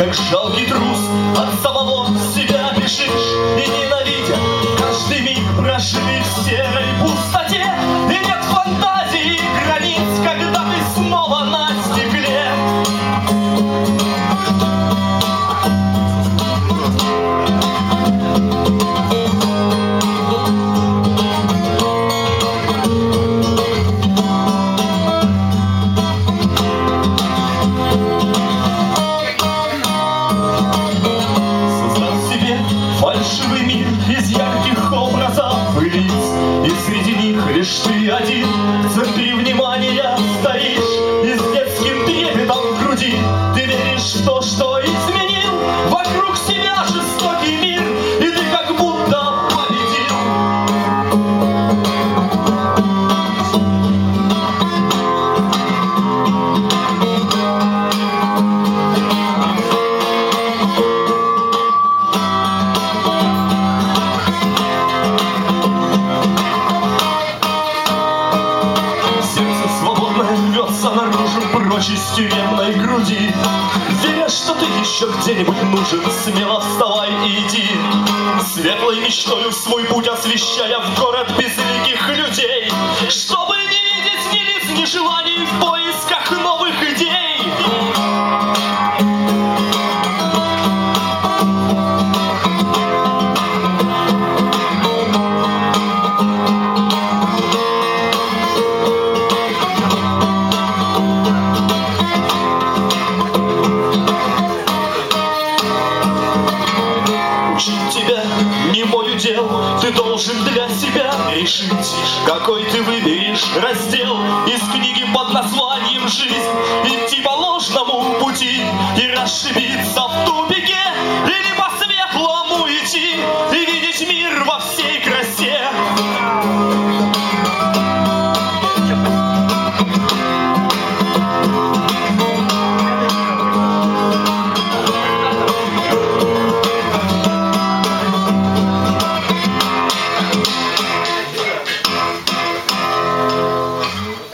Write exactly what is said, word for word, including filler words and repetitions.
как жалкий трус, от самого себя бежишь и ненавидя каждый миг прожили в серой пустоте. И нет фантазии и границ, когда ты снова на стекле. Фальшивый мир из ярких образов и лиц, и среди них лишь ты один в центре внимания стоишь. И с детским трепетом в груди ты веришь в то, что изменил вокруг себя жестокий мир, и ты как будто победил. Наружу прочь из тюремной груди, веря, что ты еще где-нибудь нужен, смело вставай и иди, светлой мечтою свой путь освещая в город безликих людей, чтобы не видеть ни лиц, ни желаний в поисках новых идей. Тебя не мой удел, ты должен для себя решить, какой ты выберешь раздел из книги под названием «Жизнь». Идти по ложному пути и расшибиться в тупик.